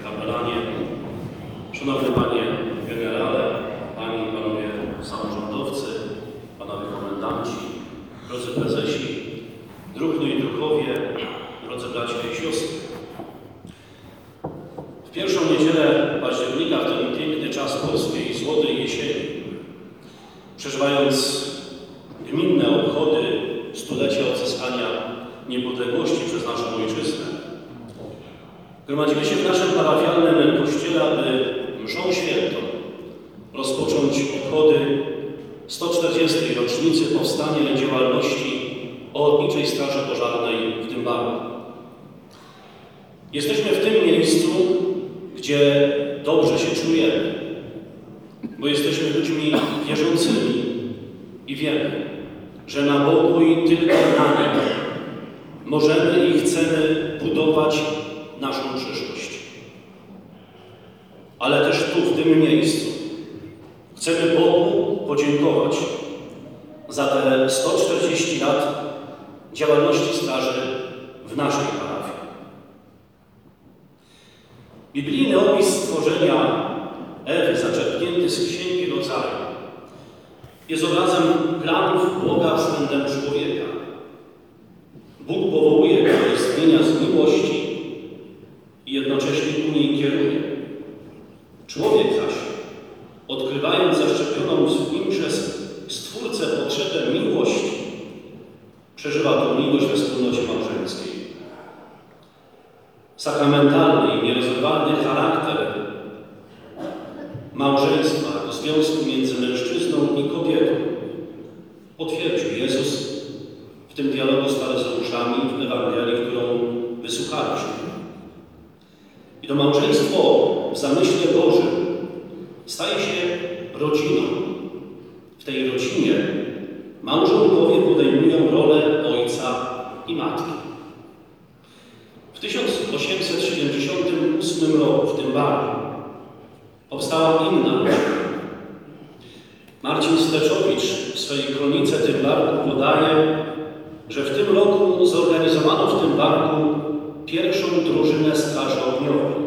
kapelanie, szanowny panie generale, panie i panowie samorządowcy, panowie komendanci, drodzy prezesi, druhny i druhowie, drodzy bracia i siostry. W pierwszą niedzielę października, w ten piękny czas polskiej złotej jesieni, przeżywając gminne obchody stulecia odzyskania niepodległości przez naszą ojczyznę, gromadzimy się w naszym parafialnym kościele, aby mszą świętą rozpocząć obchody 140. rocznicy powstania i działalności Ochotniczej Straży Pożarnej w Dymbarku. Jesteśmy w tym miejscu, gdzie dobrze się czujemy, bo jesteśmy ludźmi wierzącymi i wiemy, że na Bogu i tylko na Nim możemy i chcemy budować naszą przyszłość. Ale też tu, w tym miejscu, chcemy Bogu podziękować za te 140 lat działalności straży w naszej parafii. Biblijny opis stworzenia Ewy, zaczerpnięty z Księgi Rodzaju, jest obrazem planów Boga względem człowieka. Bóg powołuje go do istnienia z miłości i jednocześnie ku niej kieruje. Człowiek zaś, odkrywając zaszczepioną w nim przez Stwórcę potrzebę miłości, przeżywa tę miłość we wspólnocie małżeńskiej. Sakramentalny i nierozerwalny charakter małżeństwa jako związku między mężczyzną i kobietą potwierdził Jezus w tym dialogu z faryzeuszami w Ewangelii, którą wysłuchaliśmy. I to małżeństwo w zamyśle Bożym staje się rodziną. W tej rodzinie małżonkowie podejmują rolę ojca i matki. W 1878 roku w Dymbarku powstała inna rodzina. Marcin Steczowicz w swojej kronice Dymbarku podaje, że w tym roku zorganizowano w Dymbarku pierwszą drużynę straży ogniowej.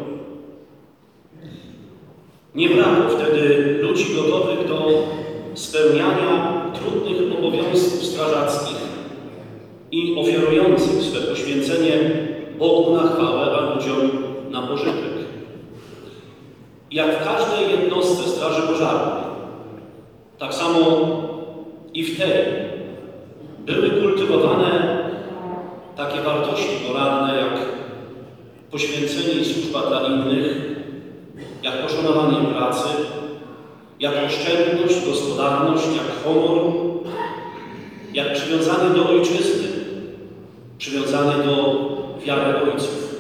Nie brakło wtedy ludzi gotowych do spełniania trudnych obowiązków strażackich i ofiarujących swe poświęcenie Bogu na chwałę, a ludziom na pożytek. Jak w każdej jednostce straży pożarnej, tak samo i w tej były kultywowane takie wartości moralne jak poświęcenie i służba dla innych, jak poszanowanie pracy, jak oszczędność, gospodarność, jak honor, jak przywiązanie do ojczyzny, przywiązanie do wiary ojców.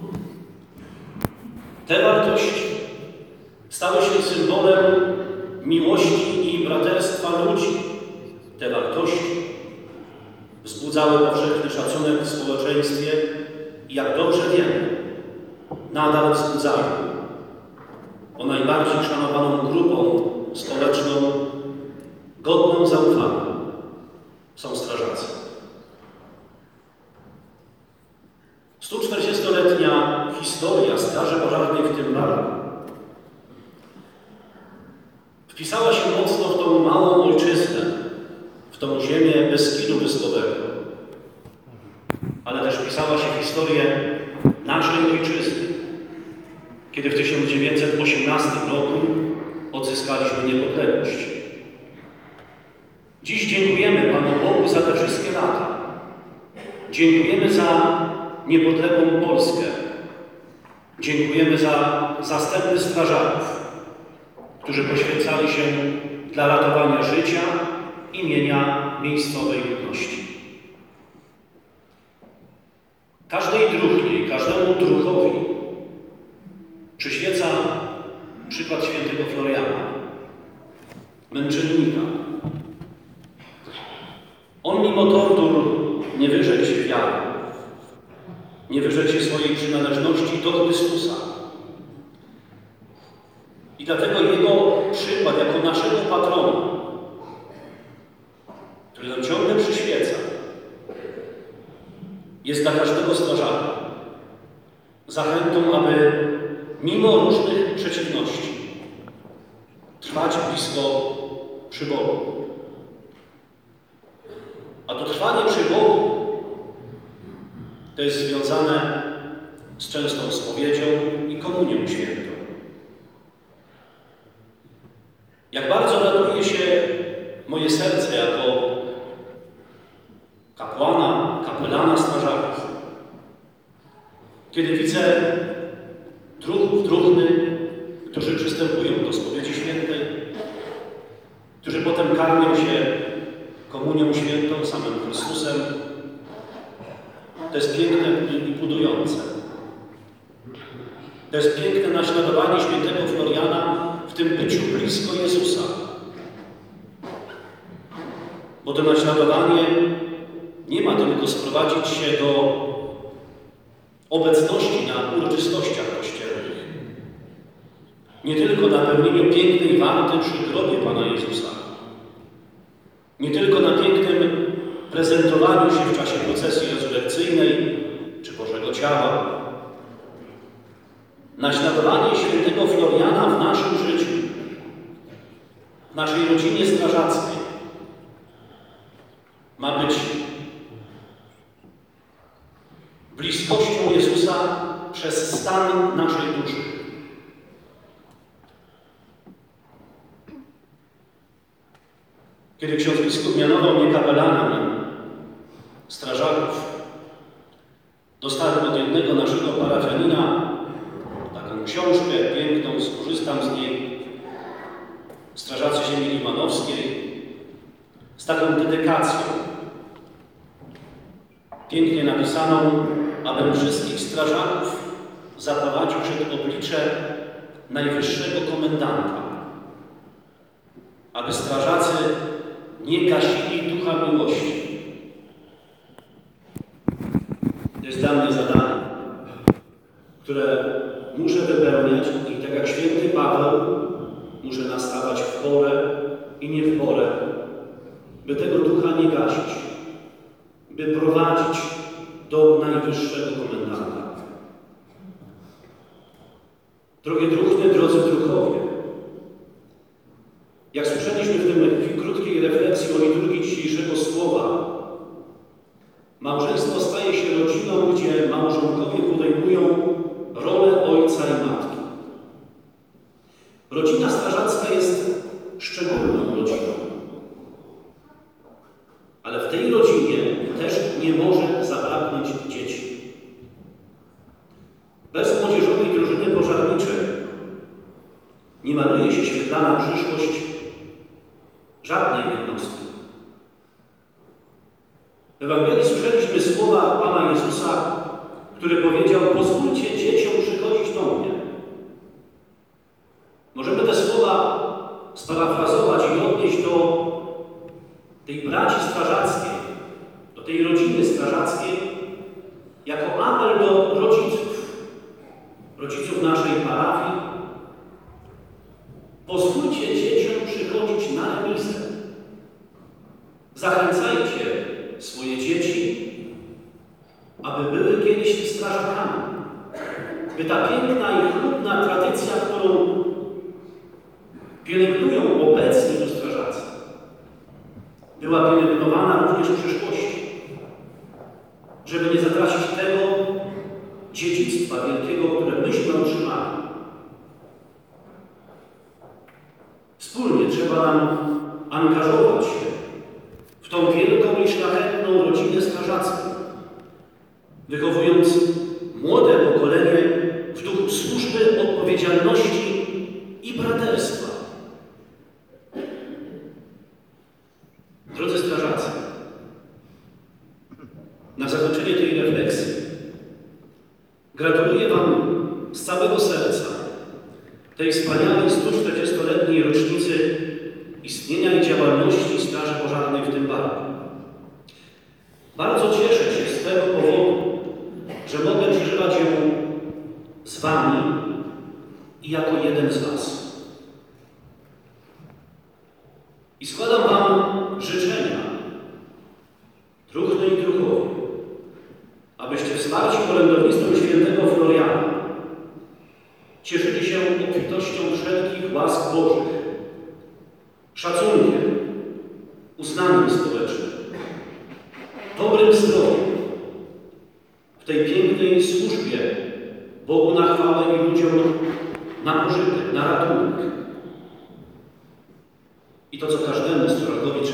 Te wartości stały się symbolem miłości i braterstwa ludzi. Te wartości wzbudzały powszechny szacunek w społeczeństwie i, jak dobrze wiemy, nadal wzbudzają. Bo najbardziej szanowaną grupą społeczną, godną zaufania są strażacy. 140-letnia historia Straży Pożarnej w Dymbarku wpisała się mocno w tą małą ojczyznę, w tą ziemię Beskidu Wyspowego, ale też wpisała się w historię naszej ojczyzny, kiedy w 1918 roku odzyskaliśmy niepodległość. Dziś dziękujemy Panu Bogu za te wszystkie lata. Dziękujemy za niepodległą Polskę. Dziękujemy za zastępnych strażaków, którzy poświęcali się dla ratowania życia i mienia miejscowej ludności. Każdej druhnie i każdemu druhowi przyświeca przykład świętego Floriana, męczennika. On mimo tortur nie wyrzekł się wiary, nie wyrzekł się swojej przynależności do Chrystusa. I dlatego jego przykład jako naszego patrona, który nam ciągle przyświeca, jest dla każdego strażaka zachętą, aby mimo różnych przeciwności, trwać blisko przy Bogu. A to trwanie przy Bogu to jest związane z częstą spowiedzią i komunią świętą. Jak bardzo raduje się moje serce jako kapłana, kapelana strażaków, kiedy widzę druhów, druhny, którzy przystępują do spowiedzi świętej, którzy potem karmią się komunią świętą, samym Chrystusem. To jest piękne i budujące. To jest piękne naśladowanie świętego Floriana w tym byciu blisko Jezusa. Bo to naśladowanie nie ma tylko sprowadzić się do obecności na uroczystościach kościelnych. Nie tylko na pełnieniu pięknej warty przy grobie Pana Jezusa. Nie tylko na pięknym prezentowaniu się w czasie procesji rezurekcyjnej czy Bożego Ciała. Naśladowanie świętego Floriana w naszym życiu, w naszej rodzinie strażackiej ma być bliskością Jezusa przez stan naszej duszy. Kiedy ksiądz biskup mianował mnie kapelanem strażaków, dostałem od jednego naszego parafianina taką książkę piękną, skorzystam z niej, Strażacy Ziemi Limanowskiej, z taką dedykacją, pięknie napisaną, abym wszystkich strażaków zaprowadził przed oblicze Najwyższego Komendanta, aby strażacy nie gasili ducha miłości. To jest dla mnie zadanie, które muszę wypełniać i tak jak święty Paweł muszę nastawać w porę i nie w porę, by tego ducha nie gasić, by prowadzić do Najwyższego Komendanta. Drogie druhny, drodzy druhowie, jak słyszeliśmy w tym krótkiej refleksji o liturgii dzisiejszego słowa, małżeństwo staje się rodziną, gdzie małżonkowie podejmują rolę ojca i matki. Rodzina strażacka jest szczególną rodziną. Ale w tej rodzinie też nie może zabraknąć dzieci. Bez młodzieżowej drużyny pożarniczej nie maluje się świetlana przyszłość żadnej jednostki. W Ewangelii słyszeliśmy słowa Pana Jezusa, który powiedział: pozwólcie dzieciom przychodzić do mnie. Możemy te słowa sparafrazować i odnieść do tej braci strażackiej, do tej rodziny strażackiej, jako apel do rodziców naszej parafii. Pozwólcie dzieciom przychodzić na remisę. Zachęcajcie swoje dzieci, aby były kiedyś strażakami. By ta piękna i chlubna tradycja, którą pielęgnują obecni tu strażacy, była pielęgnowana również w przyszłości. Żeby nie zatracić tego dziedzictwa wielkiego, które myśmy otrzymali. Wspólnie trzeba nam angażować się w tą wielką i szlachetną rodzinę strażacką, wychowując młode pokolenie w duchu służby, odpowiedzialności i braterstwa. Drodzy strażacy, na zakończenie tej refleksji gratuluję Wam z całego serca tej wspaniałej 140-letniej rocznicy istnienia i działalności Straży Pożarnej w tym barku. Bardzo cieszę się z tego powodu, że mogę przeżywać ją z Wami i jako jeden z Was. I składam Wam życzenia, druhny i druhowie, abyście wsparci kolędownictwem świętego Floriana cieszyli obfitością wszelkich łask Bożych, szacunkiem, uznaniem społecznym, dobrym zdrowiem, w tej pięknej służbie Bogu na chwałę i ludziom na pożytek, na ratunek. I to, co każdemu strażakowi